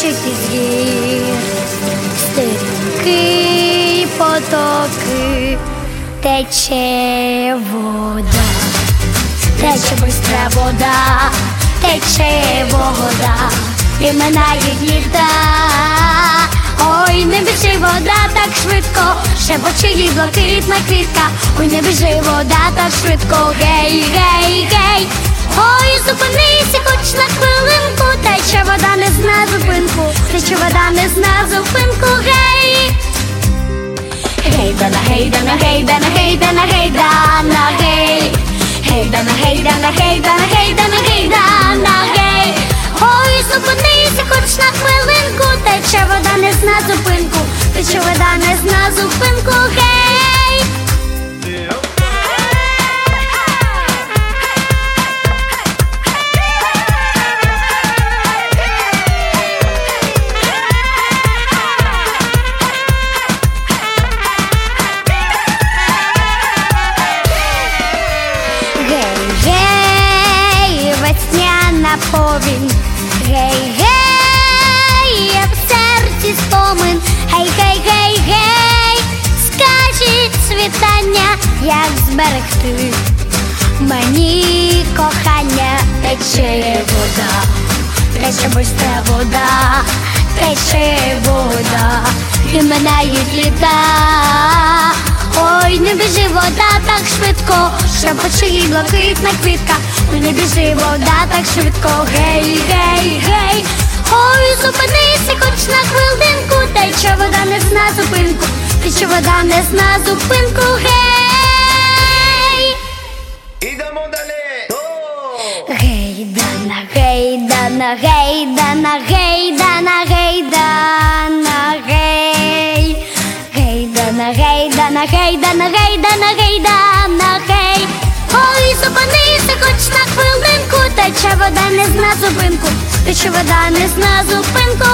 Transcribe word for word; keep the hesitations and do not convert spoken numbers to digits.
стирчить із гір, стрімкі потоки, тече вода, тече бистра вода, тече вода, і минають літа. Ой, не біжи, вода так швидко, шепоче їй блакитна квітка. Ой, не біжи, вода так швидко, гей, гей, гей. Ой, зупинися хоч на хвилинку, тече вода не зна зупинку, тече вода не зна зупинку, гей. Гейдана, гейдана, гейдана, гейдана, гейдана, гей. Гейдана, гейдана, гейдана, гейдана, гейдана, гей. Ой, зупинися хоч на хвилинку, тече вода не зна зупинку, тече вода не зна зупинку, гей. Гей, весняна повінь, гей, гей, як в серці спомин, гей, гей, гей, гей, скажіть світання, як зберегти мені кохання. Тече вода, тече бистра вода, тече вода, і минають літа. Ой, не біжи, вода так швидко, шепоче їй блакитна квітка. Ой, не біжи, вода так швидко, гей, гей, гей. Ой, зупинися хоч на хвилинку, тече вода не зна зупинку, тече вода не зна зупинку, гей. Ідемо далі. Гейдана, гейдана, гейдана, гейдана, гейдана, гей. Гейдана, гейдана, гейдана, гейдана, гейдана, гей. Ой, зупинися хоч на хвилинку, тече вода не зна зупинку, тече вода не зна зупинку,